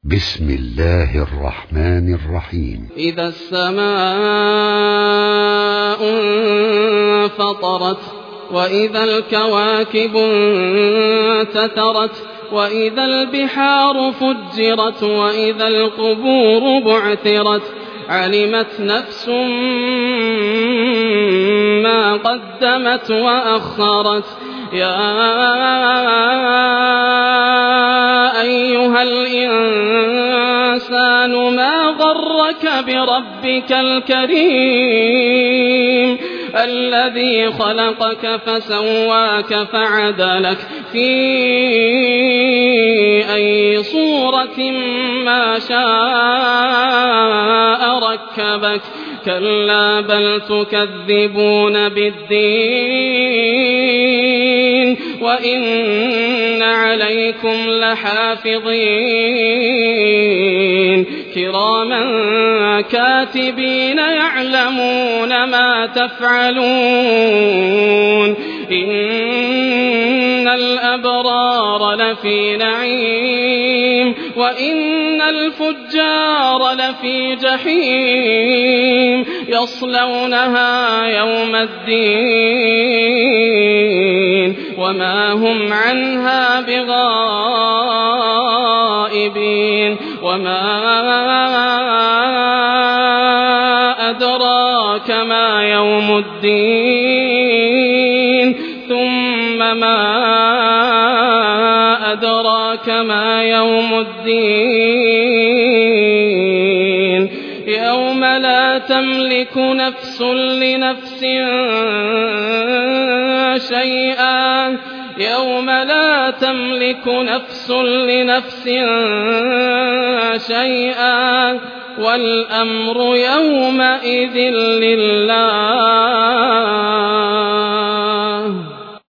بسم الله الرحمن الرحيم. إذا السماء انفطرت، وإذا الكواكب انتثرت، وإذا البحار فجرت، وإذا القبور بعثرت، علمت نفس ما قدمت وأخرت. يا أيها الإنسان ما غرك بربك الكريم الذي خلقك فسواك فعدلك في أي صورة ما شاء ركبك. كلا بل تكذبون بالدين وإن عليكم لحافظين كراما كاتبين يعلمون ما تفعلون. إن الأبرار لفي نعيم، وإن الفجار لفي جحيم، يصلونها يوم الدين وما هم عنها بغائبين. وما أدراك ما يوم الدين، ثم ما أدراك ما يوم الدين. يوم لا تملك نفس لنفس شيئا، يوم لا تملك نفس لنفس شيئا، والأمر يومئذ لله.